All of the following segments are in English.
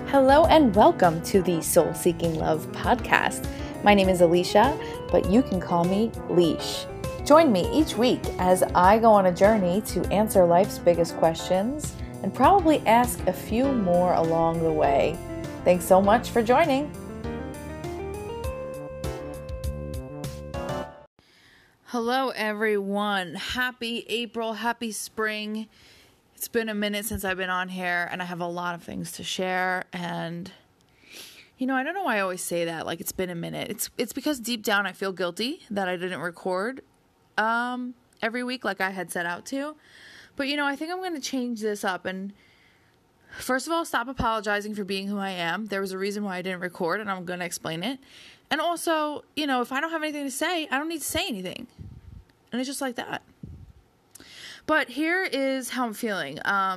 Hello and welcome to the Soul Seeking Love podcast. My name is Alicia, but you can call me Leash. Join me each week as I go on a journey to answer life's biggest questions and probably ask a few more along the way. Thanks so much for joining. Hello everyone. Happy April, happy spring. It's been a minute since I've been on here and I have a lot of things to share, and I don't know why I always say that, like it's been a minute. It's because deep down I feel guilty that I didn't record every week like I had set out to. But I think I'm going to change this up and first of all, stop apologizing for being who I am. There was a reason why I didn't record and I'm going to explain it. And also, if I don't have anything to say, I don't need to say anything. And it's just like that. But here is how I'm feeling.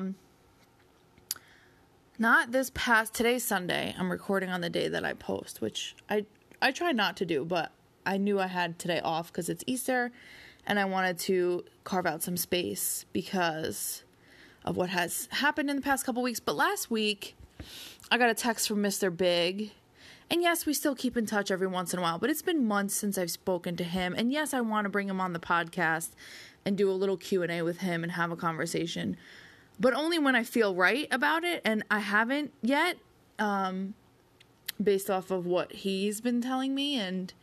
Today's Sunday. I'm recording on the day that I post, which I try not to do, but I knew I had today off because it's Easter and I wanted to carve out some space because of what has happened in the past couple weeks. But last week, I got a text from Mr. Big. And yes, we still keep in touch every once in a while, but it's been months since I've spoken to him. And yes, I want to bring him on the podcast and do a little Q&A with him and have a conversation, but only when I feel right about it. And I haven't yet, based off of what he's been telling me. And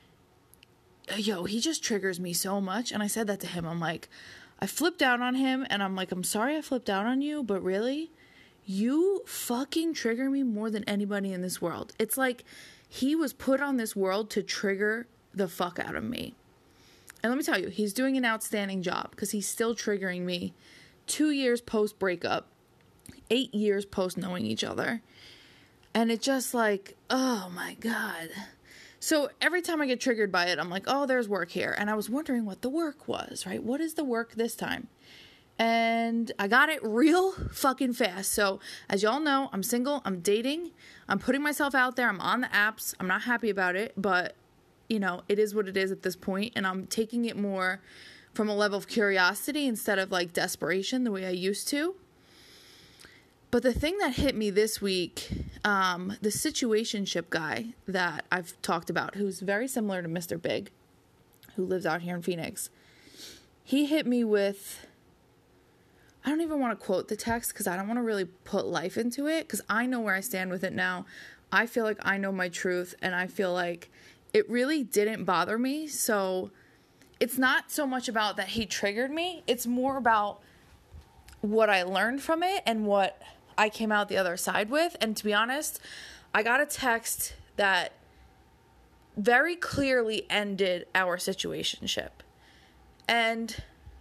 he just triggers me so much. And I said that to him. I'm like, I flipped out on him and I'm like, I'm sorry I flipped out on you, but really, you fucking trigger me more than anybody in this world. It's like he was put on this world to trigger the fuck out of me. And let me tell you, he's doing an outstanding job because he's still triggering me 2 years post breakup, 8 years post knowing each other. And it's just like, oh my God. So every time I get triggered by it, I'm like, oh, there's work here. And I was wondering what the work was, right? What is the work this time? And I got it real fucking fast. So as y'all know, I'm single, I'm dating, I'm putting myself out there, I'm on the apps, I'm not happy about it, but it is what it is at this point, and I'm taking it more from a level of curiosity instead of like desperation the way I used to. But the thing that hit me this week, the situationship guy that I've talked about, who's very similar to Mr. Big, who lives out here in Phoenix, he hit me with, I don't even want to quote the text because I don't want to really put life into it because I know where I stand with it now. I feel like I know my truth, and I feel like it really didn't bother me. So it's not so much about that he triggered me. It's more about what I learned from it and what I came out the other side with. And to be honest, I got a text that very clearly ended our situationship. And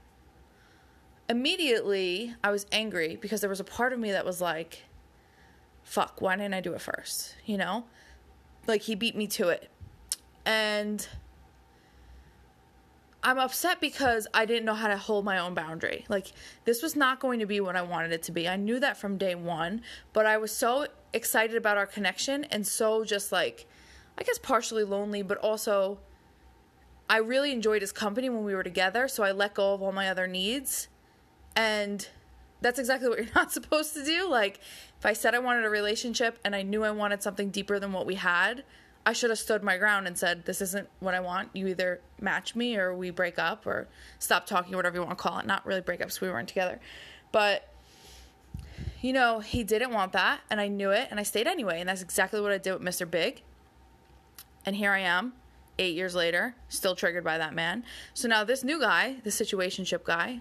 immediately I was angry because there was a part of me that was like, fuck, why didn't I do it first? Like he beat me to it. And I'm upset because I didn't know how to hold my own boundary. Like, this was not going to be what I wanted it to be. I knew that from day one, but I was so excited about our connection and so just like, I guess partially lonely, but also I really enjoyed his company when we were together. So I let go of all my other needs. And that's exactly what you're not supposed to do. Like, if I said I wanted a relationship and I knew I wanted something deeper than what we had, I should have stood my ground and said, this isn't what I want. You either match me or we break up or stop talking or whatever you want to call it. Not really break up because we weren't together. But, he didn't want that and I knew it and I stayed anyway. And that's exactly what I did with Mr. Big. And here I am, 8 years later, still triggered by that man. So now this new guy, the situationship guy,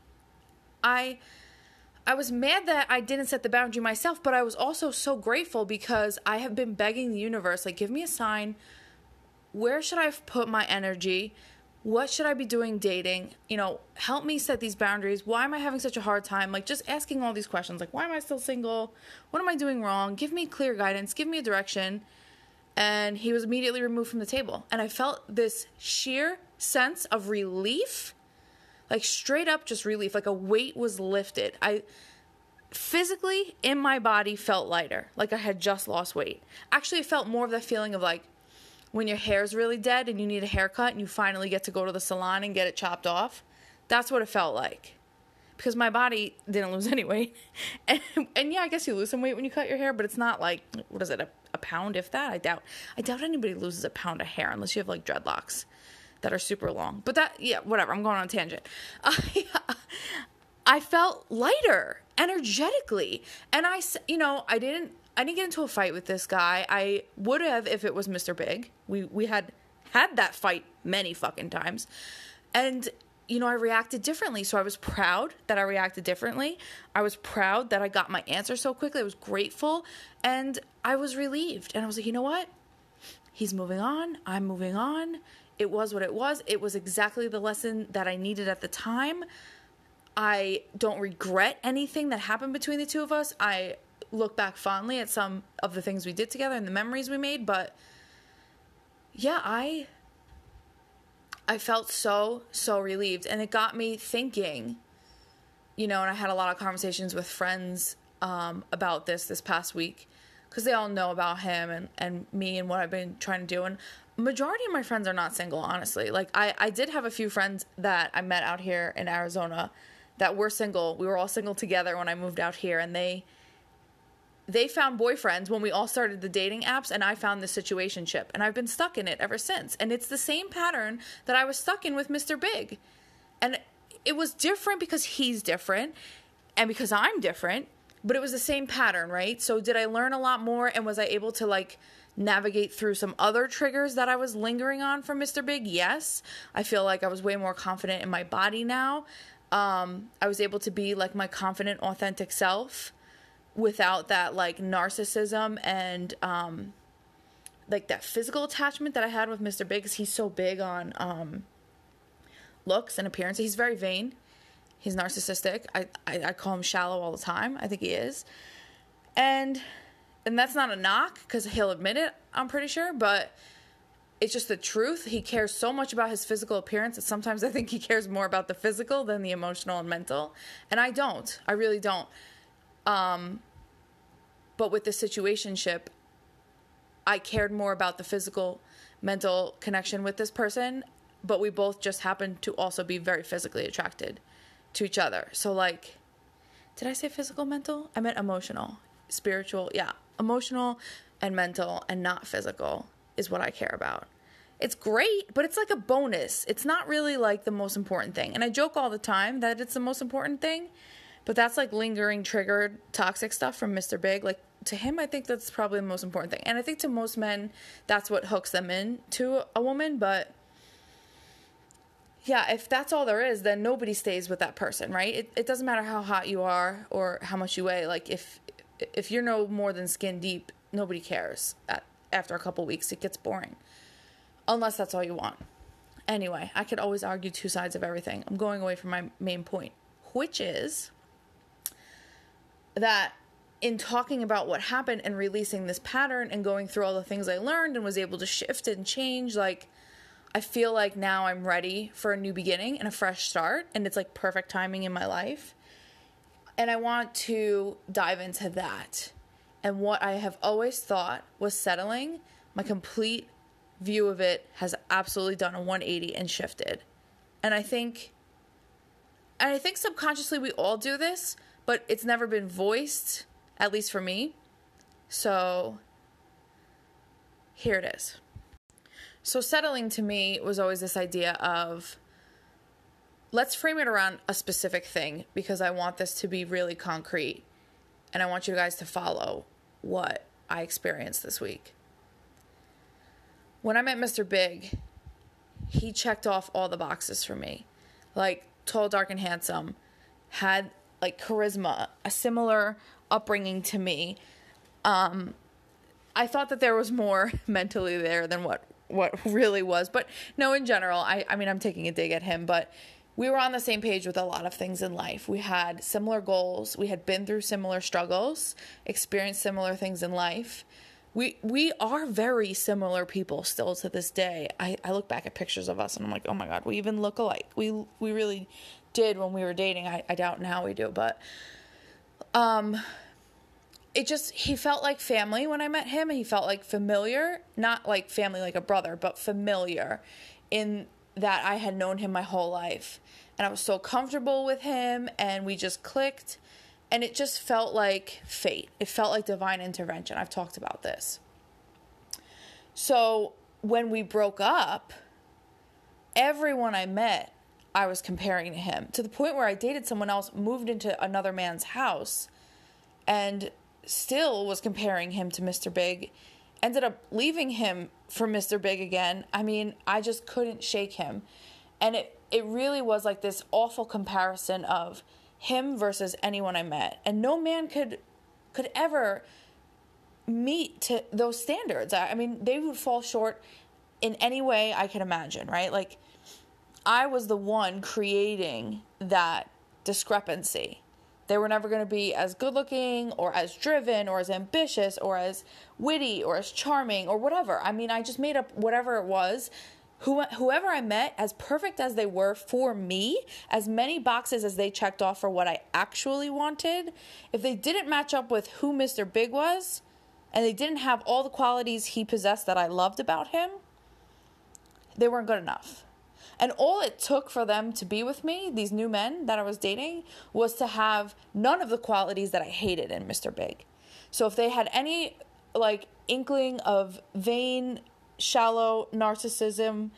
I was mad that I didn't set the boundary myself, but I was also so grateful because I have been begging the universe, like, give me a sign. Where should I put my energy? What should I be doing dating? Help me set these boundaries. Why am I having such a hard time? Like, just asking all these questions, like, why am I still single? What am I doing wrong? Give me clear guidance. Give me a direction. And he was immediately removed from the table. And I felt this sheer sense of relief. Like, straight up just relief. Like, a weight was lifted. I physically, in my body, felt lighter. Like, I had just lost weight. Actually, it felt more of that feeling of, like, when your hair's really dead and you need a haircut and you finally get to go to the salon and get it chopped off. That's what it felt like. because my body didn't lose any weight. And yeah, I guess you lose some weight when you cut your hair, but it's not like, what is it, a pound, if that? I doubt anybody loses a pound of hair unless you have like dreadlocks that are super long. But that, yeah, whatever. I'm going on a tangent. I felt lighter energetically. And I didn't get into a fight with this guy. I would have if it was Mr. Big. We had that fight many fucking times. And, I reacted differently. So I was proud that I reacted differently. I was proud that I got my answer so quickly. I was grateful. And I was relieved. And I was like, you know what? He's moving on. I'm moving on. It was what it was. It was exactly the lesson that I needed at the time. I don't regret anything that happened between the two of us. I look back fondly at some of the things we did together and the memories we made. But yeah, I felt so relieved. And it got me thinking, and I had a lot of conversations with friends about this past week, because they all know about him and me and what I've been trying to do. And majority of my friends are not single, honestly. Like, I did have a few friends that I met out here in Arizona that were single. We were all single together when I moved out here, and they found boyfriends when we all started the dating apps, and I found the situationship, and I've been stuck in it ever since. And it's the same pattern that I was stuck in with Mr. Big. And it was different because he's different and because I'm different, but it was the same pattern, right? So did I learn a lot more, and was I able to like navigate through some other triggers that I was lingering on from Mr. Big? Yes. I feel like I was way more confident in my body now. I was able to be like my confident, authentic self without that like narcissism and like that physical attachment that I had with Mr. Big, because he's so big on looks and appearance. He's very vain. He's narcissistic. I call him shallow all the time. I think he is. And that's not a knock, because he'll admit it, I'm pretty sure, but it's just the truth. He cares so much about his physical appearance that sometimes I think he cares more about the physical than the emotional and mental. And I don't. I really don't. But with the situationship, I cared more about the physical, mental connection with this person, but we both just happened to also be very physically attracted to each other. So like, did I say physical, mental? I meant emotional, spiritual. Yeah. Emotional and mental and not physical is what I care about. It's great, but it's like a bonus. It's not really like the most important thing. And I joke all the time that it's the most important thing, but that's like lingering, triggered, toxic stuff from Mr. Big. Like, to him, I think that's probably the most important thing. And I think to most men, that's what hooks them in to a woman. But yeah, if that's all there is, then nobody stays with that person, right? It doesn't matter how hot you are or how much you weigh. Like, if you're no more than skin deep, nobody cares. After a couple weeks, it gets boring. Unless that's all you want. Anyway, I could always argue two sides of everything. I'm going away from my main point, which is that in talking about what happened and releasing this pattern and going through all the things I learned and was able to shift and change, like, I feel like now I'm ready for a new beginning and a fresh start, and it's like perfect timing in my life. And I want to dive into that. And what I have always thought was settling, my complete view of it has absolutely done a 180 and shifted. And I think subconsciously we all do this, but it's never been voiced, at least for me. So here it is. So settling to me was always this idea of, let's frame it around a specific thing, because I want this to be really concrete and I want you guys to follow what I experienced this week. When I met Mr. Big, he checked off all the boxes for me. Like, tall, dark, and handsome, had like charisma, a similar upbringing to me. I thought that there was more mentally there than what really was. But no, in general, I mean, I'm taking a dig at him, but we were on the same page with a lot of things in life. We had similar goals. We had been through similar struggles, experienced similar things in life. We are very similar people still to this day. I look back at pictures of us and I'm like, oh my God, we even look alike. We really did when we were dating. I doubt now we do, but he felt like family when I met him, and he felt like familiar, not like family like a brother, but familiar in that I had known him my whole life. and I was so comfortable with him, and we just clicked, and it just felt like fate. It felt like divine intervention. I've talked about this. So when we broke up, everyone I met, I was comparing to him, to the point where I dated someone else, moved into another man's house, and still was comparing him to Mr. Big. Ended up leaving him for Mr. Big again. I mean, I just couldn't shake him. And it really was like this awful comparison of him versus anyone I met. And no man could ever meet to those standards. I mean, they would fall short in any way I can imagine, right? Like, I was the one creating that discrepancy. They were never going to be as good looking or as driven or as ambitious or as witty or as charming or whatever. I mean, I just made up whatever it was. Whoever I met, as perfect as they were for me, as many boxes as they checked off for what I actually wanted, if they didn't match up with who Mr. Big was, and they didn't have all the qualities he possessed that I loved about him, they weren't good enough. And all it took for them to be with me, these new men that I was dating, was to have none of the qualities that I hated in Mr. Big. So if they had any, like, inkling of vain, shallow narcissism,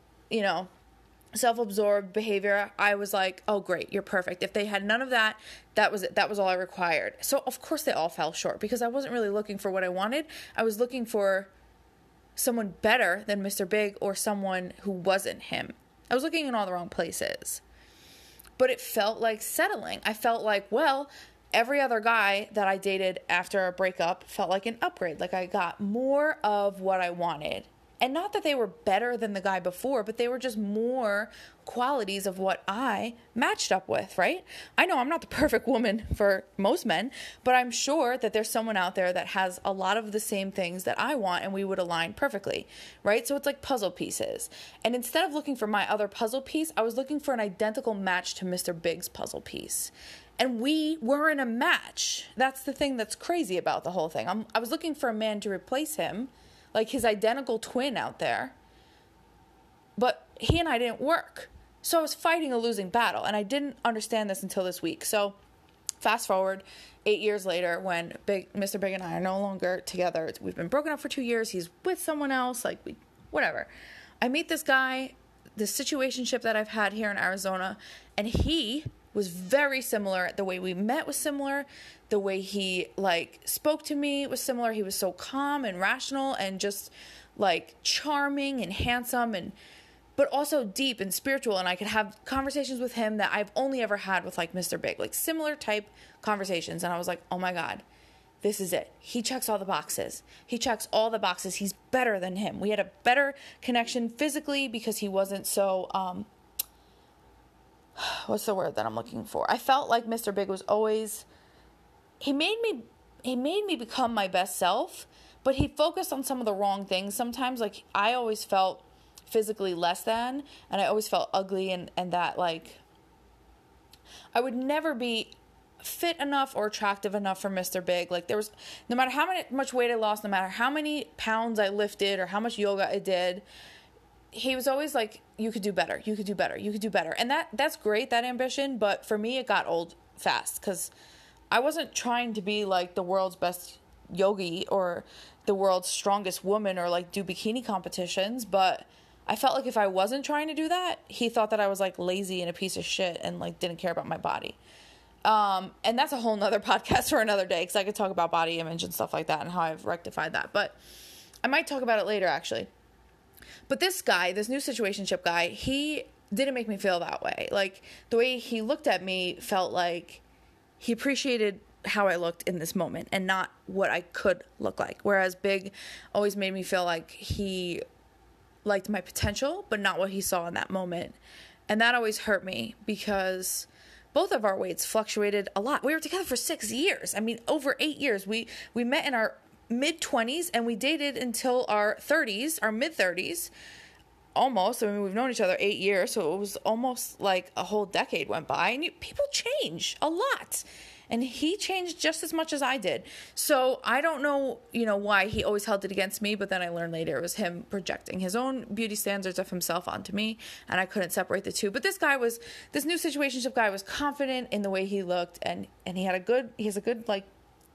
self-absorbed behavior, I was like, oh, great, you're perfect. If they had none of that, that was it. That was all I required. So, of course, they all fell short because I wasn't really looking for what I wanted. I was looking for someone better than Mr. Big or someone who wasn't him. I was looking in all the wrong places. But it felt like settling. I felt like, well, every other guy that I dated after a breakup felt like an upgrade. Like I got more of what I wanted. And not that they were better than the guy before, but they were just more qualities of what I matched up with, right? I know I'm not the perfect woman for most men, but I'm sure that there's someone out there that has a lot of the same things that I want and we would align perfectly, right? So it's like puzzle pieces. And instead of looking for my other puzzle piece, I was looking for an identical match to Mr. Big's puzzle piece. And we weren't a match. That's the thing that's crazy about the whole thing. I was looking for a man to replace him, like his identical twin out there. But he and I didn't work. So I was fighting a losing battle. And I didn't understand this until this week. So fast forward 8 years later when Mr. Big and I are no longer together. We've been broken up for 2 years. He's with someone else. Whatever. I meet this guy, this situationship that I've had here in Arizona. And he was very similar. The way we met was similar. The way he spoke to me was similar. He was so calm and rational and just charming and handsome but also deep and spiritual. And I could have conversations with him that I've only ever had with Mr. Big, similar type conversations. And I was like, oh my God, this is it. He checks all the boxes. He checks all the boxes. He's better than him. We had a better connection physically because he wasn't so, what's the word that I'm looking for? I felt like Mr. Big was always, he made me become my best self, but he focused on some of the wrong things. Sometimes I always felt physically less than, and I always felt ugly and that I would never be fit enough or attractive enough for Mr. Big. There was, no matter how much weight I lost, no matter how many pounds I lifted or how much yoga I did, he was always like, you could do better, you could do better, you could do better. And that's great, that ambition, but for me it got old fast because I wasn't trying to be the world's best yogi or the world's strongest woman or do bikini competitions, but I felt like if I wasn't trying to do that, he thought that I was lazy and a piece of shit and didn't care about my body. And that's a whole nother podcast for another day because I could talk about body image and stuff like that and how I've rectified that, but I might talk about it later actually. But this guy, this new situationship guy, he didn't make me feel that way. The way he looked at me felt like he appreciated how I looked in this moment and not what I could look like. Whereas Big always made me feel like he liked my potential, but not what he saw in that moment. And that always hurt me because both of our weights fluctuated a lot. We were together for 6 years. I mean, over 8 years. We met in our mid-20s and we dated until our 30s, our mid-30s. almost, I mean, we've known each other 8 years, so it was almost like a whole decade went by, and people change a lot. And he changed just as much as I did. So I don't know, why he always held it against me, but then I learned later it was him projecting his own beauty standards of himself onto me, and I couldn't separate the two. But this new situationship guy was confident in the way he looked, and he has a good, like,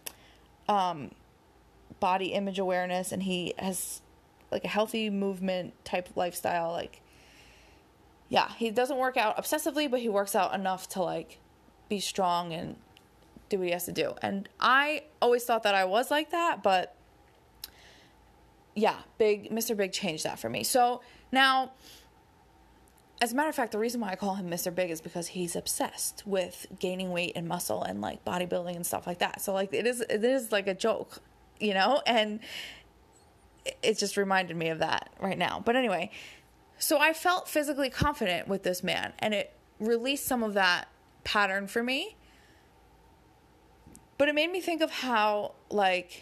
body image awareness, and he has, like, a healthy movement type lifestyle. Like, yeah, he doesn't work out obsessively, but he works out enough to, like, be strong and do what he has to do. And I always thought that I was like that, but yeah, Mr. Big changed that for me. So now, as a matter of fact, the reason why I call him Mr. Big is because he's obsessed with gaining weight and muscle and, like, bodybuilding and stuff like that. So, like, it is like a joke, and it just reminded me of that right now. But anyway, so I felt physically confident with this man, and it released some of that pattern for me. But it made me think of how, like,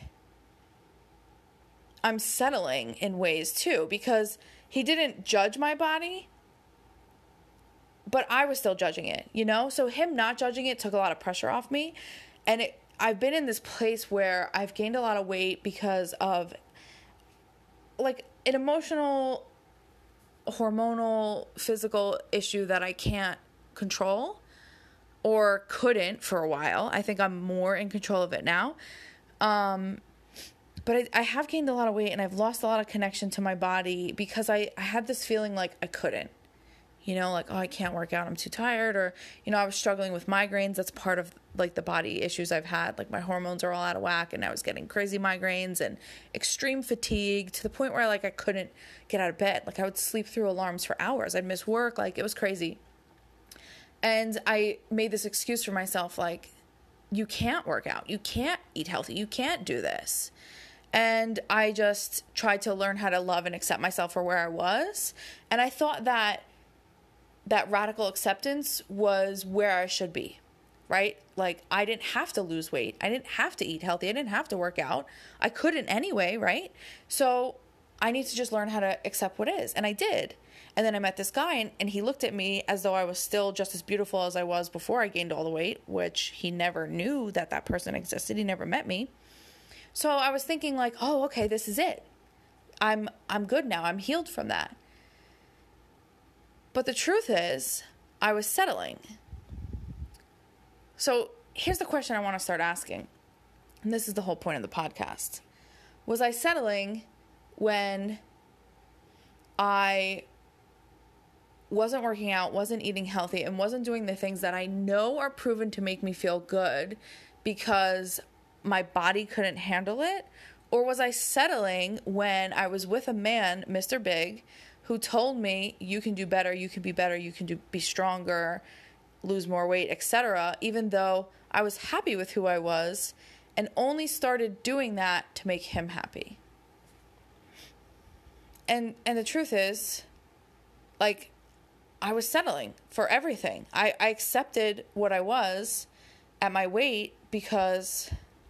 I'm settling in ways too, because he didn't judge my body, but I was still judging it, So him not judging it took a lot of pressure off me. And I've been in this place where I've gained a lot of weight because of, like, an emotional, hormonal, physical issue that I can't control. Or couldn't for a while. I think I'm more in control of it now. But I have gained a lot of weight, and I've lost a lot of connection to my body because I had this feeling like I couldn't. Like, oh, I can't work out, I'm too tired. Or, I was struggling with migraines. That's part of, like, the body issues I've had. Like, my hormones are all out of whack, and I was getting crazy migraines and extreme fatigue to the point where, like, I couldn't get out of bed. Like, I would sleep through alarms for hours. I'd miss work. Like, it was crazy. And I made this excuse for myself, like, you can't work out. You can't eat healthy. You can't do this. And I just tried to learn how to love and accept myself for where I was. And I thought that radical acceptance was where I should be, right? Like, I didn't have to lose weight. I didn't have to eat healthy. I didn't have to work out. I couldn't anyway, right? So I need to just learn how to accept what is. And I did. And then I met this guy, and he looked at me as though I was still just as beautiful as I was before I gained all the weight, which he never knew that person existed. He never met me. So I was thinking, like, oh, okay, this is it. I'm good now. I'm healed from that. But the truth is, I was settling. So here's the question I want to start asking. And this is the whole point of the podcast. Was I settling when I wasn't working out, wasn't eating healthy, and wasn't doing the things that I know are proven to make me feel good because my body couldn't handle it? Or was I settling when I was with a man, Mr. Big, who told me, you can do better, you can be better, you can be stronger, lose more weight, etc., even though I was happy with who I was and only started doing that to make him happy? And the truth is, like, I was settling for everything. I accepted what I was at my weight because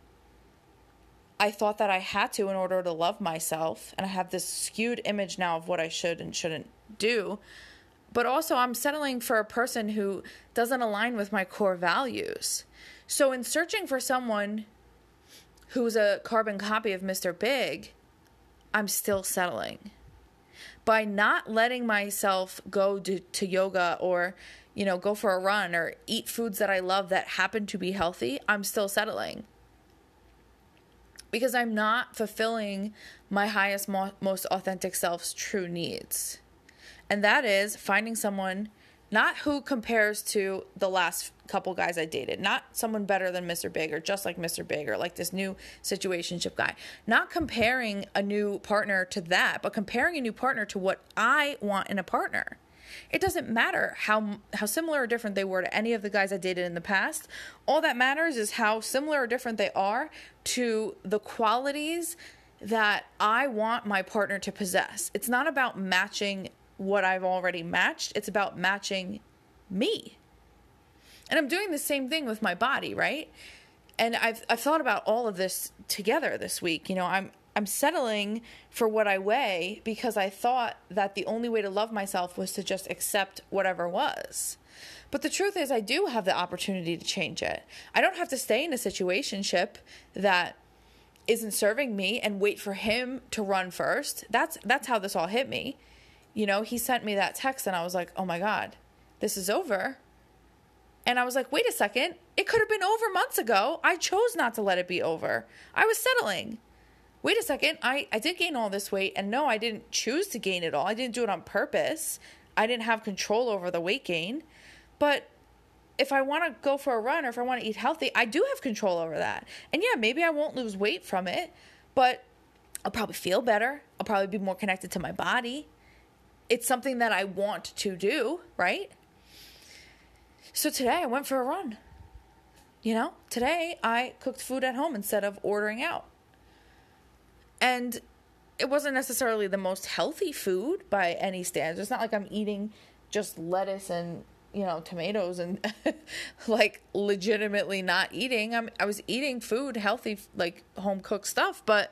I thought that I had to in order to love myself. And I have this skewed image now of what I should and shouldn't do. But also, I'm settling for a person who doesn't align with my core values. So in searching for someone who's a carbon copy of Mr. Big, I'm still settling. By not letting myself go to yoga or, go for a run or eat foods that I love that happen to be healthy, I'm still settling. Because I'm not fulfilling my highest, most authentic self's true needs. And that is finding someone not who compares to the last couple guys I dated, not someone better than Mr. Big or just like Mr. Big or like this new situationship guy, not comparing a new partner to that, but comparing a new partner to what I want in a partner. It doesn't matter how similar or different they were to any of the guys I dated in the past. All that matters is how similar or different they are to the qualities that I want my partner to possess. It's not about matching what I've already matched. It's about matching me. And I'm doing the same thing with my body, right? And I've thought about all of this together this week. I'm settling for what I weigh because I thought that the only way to love myself was to just accept whatever was. But the truth is, I do have the opportunity to change it. I don't have to stay in a situationship that isn't serving me and wait for him to run first. That's how this all hit me. You know, he sent me that text and I was like, oh my God, this is over. And I was like, wait a second, it could have been over months ago. I chose not to let it be over. I was settling. Wait a second, I did gain all this weight, and no, I didn't choose to gain it all. I didn't do it on purpose. I didn't have control over the weight gain. But if I want to go for a run or if I want to eat healthy, I do have control over that. And yeah, maybe I won't lose weight from it, but I'll probably feel better. I'll probably be more connected to my body. It's something that I want to do, right? So today I went for a run. You know, today I cooked food at home instead of ordering out. And it wasn't necessarily the most healthy food by any standards. It's not like I'm eating just lettuce and, you know, tomatoes and like legitimately not eating. I was eating food, healthy, like home cooked stuff, but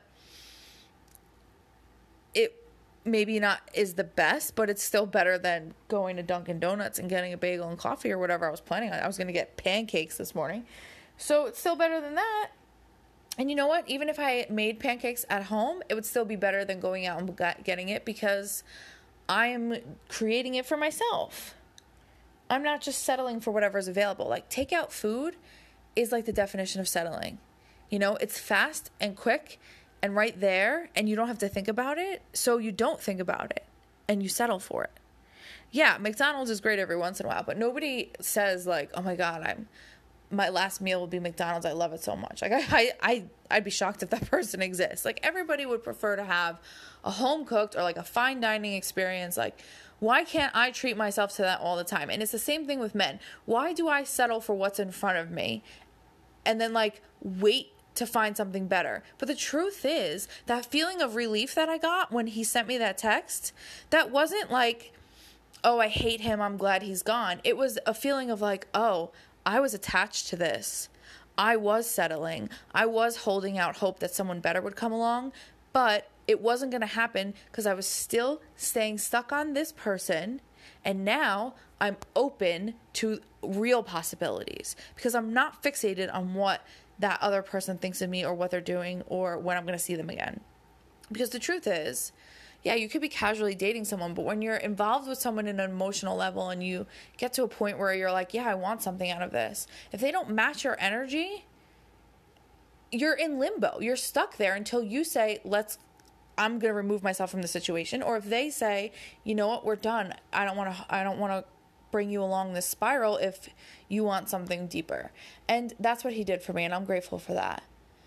it maybe not is the best, but it's still better than going to Dunkin' Donuts and getting a bagel and coffee or whatever I was planning on. I was going to get pancakes this morning. So it's still better than that. And you know what? Even if I made pancakes at home, it would still be better than going out and getting it because I'm creating it for myself. I'm not just settling for whatever's available. Like, takeout food is like the definition of settling. You know, it's fast and quick and right there, and you don't have to think about it. So you don't think about it and you settle for it. Yeah, McDonald's is great every once in a while, but nobody says like, oh my God, my last meal will be McDonald's. I love it so much. Like I'd be shocked if that person exists. Like, everybody would prefer to have a home cooked or like a fine dining experience. Like, why can't I treat myself to that all the time? And it's the same thing with men. Why do I settle for what's in front of me and then like wait to find something better? But the truth is, that feeling of relief that I got when he sent me that text, that wasn't like, oh, I hate him, I'm glad he's gone. It was a feeling of like, oh, I was attached to this. I was settling. I was holding out hope that someone better would come along, but it wasn't going to happen because I was still staying stuck on this person. And now I'm open to real possibilities because I'm not fixated on what that other person thinks of me or what they're doing or when I'm going to see them again. Because the truth is, yeah, you could be casually dating someone, but when you're involved with someone in an emotional level and you get to a point where you're like, yeah, I want something out of this. If they don't match your energy, you're in limbo. You're stuck there until you say, I'm going to remove myself from the situation. Or if they say, you know what, we're done. I don't want to bring you along this spiral if you want something deeper. And that's what he did for me, and I'm grateful for that.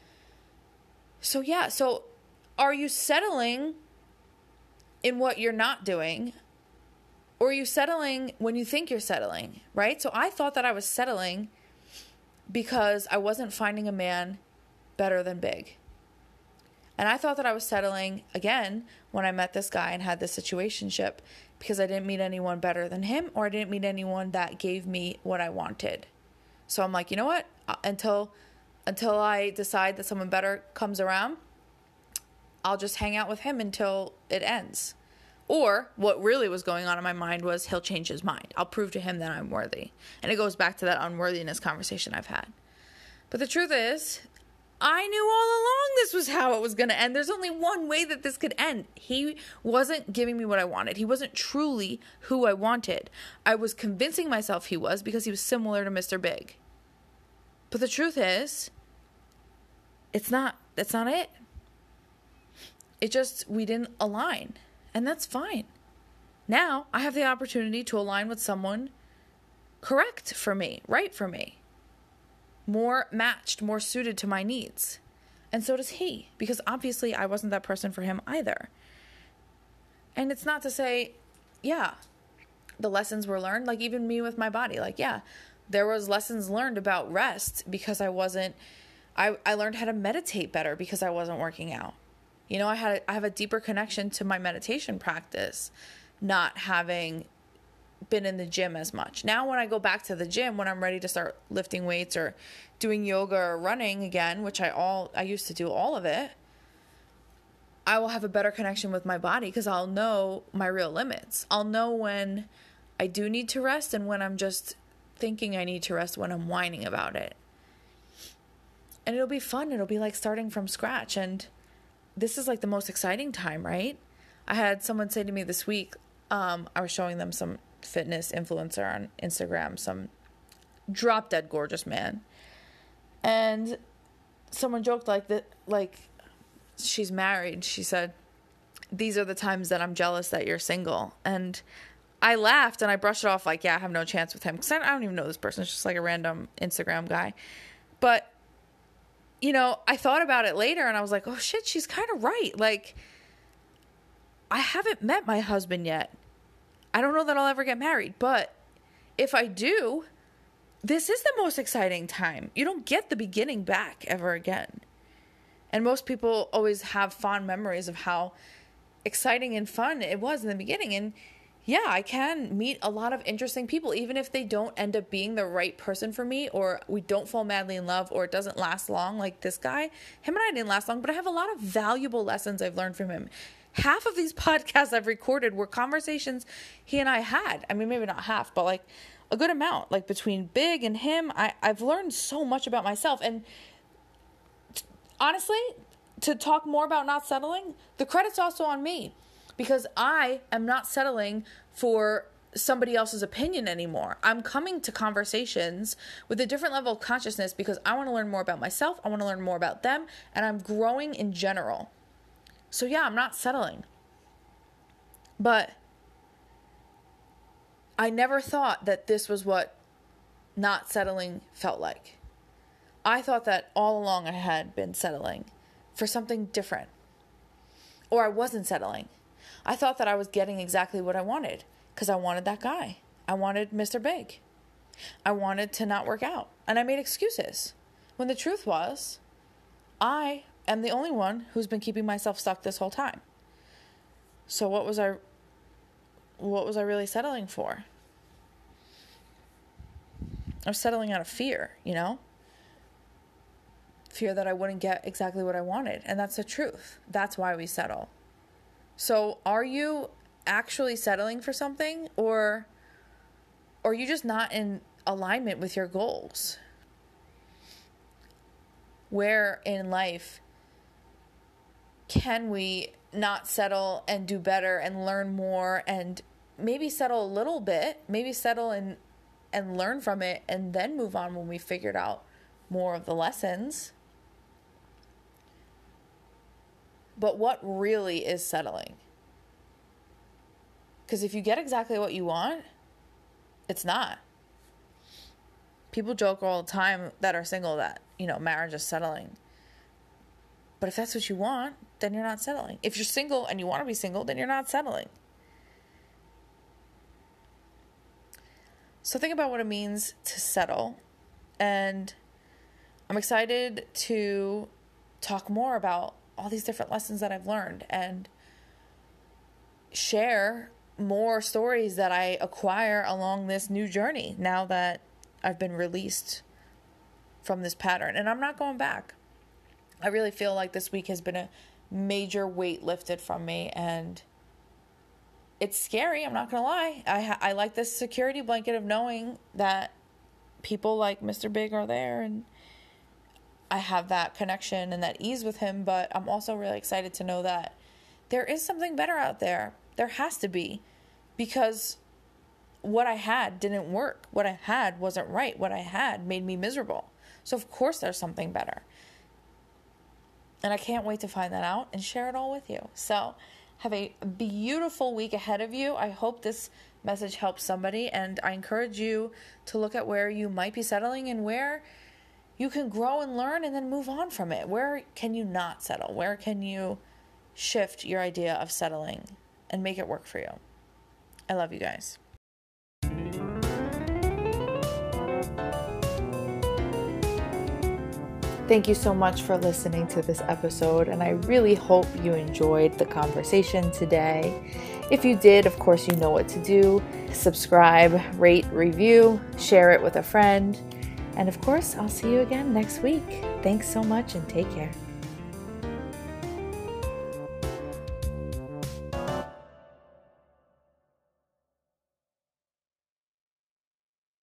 So yeah, so are you settling in what you're not doing, or are you settling when you think you're settling, right? So I thought that I was settling because I wasn't finding a man better than big. And I thought that I was settling again when I met this guy and had this situationship because I didn't meet anyone better than him, or I didn't meet anyone that gave me what I wanted. So I'm like, you know what? Until I decide that someone better comes around, I'll just hang out with him until it ends. Or what really was going on in my mind was, he'll change his mind. I'll prove to him that I'm worthy. And it goes back to that unworthiness conversation I've had. But the truth is, I knew all along this was how it was going to end. There's only one way that this could end. He wasn't giving me what I wanted. He wasn't truly who I wanted. I was convincing myself he was because he was similar to Mr. Big. But the truth is, that's not it. It just, we didn't align. And that's fine. Now I have the opportunity to align with someone correct for me, right for me, more matched, more suited to my needs. And so does he, because obviously I wasn't that person for him either. And it's not to say, yeah, the lessons were learned, like even me with my body, like, yeah, there was lessons learned about rest because I learned how to meditate better because I wasn't working out. You know, I have a deeper connection to my meditation practice, not having been in the gym as much. Now when I go back to the gym, when I'm ready to start lifting weights or doing yoga or running again, which I used to do all of it, I will have a better connection with my body because I'll know my real limits. I'll know when I do need to rest and when I'm just thinking I need to rest, when I'm whining about it. And it'll be fun. It'll be like starting from scratch. And this is like the most exciting time, right? I had someone say to me this week, I was showing them some fitness influencer on Instagram, some drop dead gorgeous man. And someone joked like she's married. She said, "These are the times that I'm jealous that you're single." And I laughed and I brushed it off like, yeah, I have no chance with him. Because I don't even know this person. It's just like a random Instagram guy. But, you know, I thought about it later and I was like, oh shit, she's kind of right. Like, I haven't met my husband yet. I don't know that I'll ever get married. But if I do, this is the most exciting time. You don't get the beginning back ever again. And most people always have fond memories of how exciting and fun it was in the beginning. And yeah, I can meet a lot of interesting people, even if they don't end up being the right person for me, or we don't fall madly in love, or it doesn't last long like this guy. Him and I didn't last long, but I have a lot of valuable lessons I've learned from him. Half of these podcasts I've recorded were conversations he and I had. I mean, maybe not half, but like a good amount. Like between Big and him, I've learned so much about myself. And honestly, to talk more about not settling, the credit's also on me. Because I am not settling for somebody else's opinion anymore. I'm coming to conversations with a different level of consciousness because I want to learn more about myself. I want to learn more about them. And I'm growing in general. So yeah, I'm not settling. But I never thought that this was what not settling felt like. I thought that all along I had been settling for something different. Or I wasn't settling. I thought that I was getting exactly what I wanted because I wanted that guy. I wanted Mr. Big. I wanted to not work out. And I made excuses. When the truth was, I am the only one who's been keeping myself stuck this whole time. So what was I really settling for? I was settling out of fear, you know? Fear that I wouldn't get exactly what I wanted. And that's the truth. That's why we settle. So are you actually settling for something, or are you just not in alignment with your goals? Where in life can we not settle and do better and learn more and maybe settle a little bit, maybe settle and learn from it and then move on when we figured out more of the lessons? But what really is settling? Because if you get exactly what you want, it's not. People joke all the time that are single that, you know, marriage is settling. But if that's what you want, then you're not settling. If you're single and you want to be single, then you're not settling. So think about what it means to settle. And I'm excited to talk more about all these different lessons that I've learned and share more stories that I acquire along this new journey now that I've been released from this pattern. And I'm not going back. I really feel like this week has been a major weight lifted from me, and it's scary. I'm not going to lie. I like this security blanket of knowing that people like Mr. Big are there, and I have that connection and that ease with him. But I'm also really excited to know that there is something better out there. There has to be, because what I had didn't work. What I had wasn't right. What I had made me miserable. So of course there's something better. And I can't wait to find that out and share it all with you. So have a beautiful week ahead of you. I hope this message helps somebody, and I encourage you to look at where you might be settling and where you can grow and learn and then move on from it. Where can you not settle? Where can you shift your idea of settling and make it work for you? I love you guys. Thank you so much for listening to this episode, and I really hope you enjoyed the conversation today. If you did, of course, you know what to do. Subscribe, rate, review, share it with a friend. And of course, I'll see you again next week. Thanks so much and take care.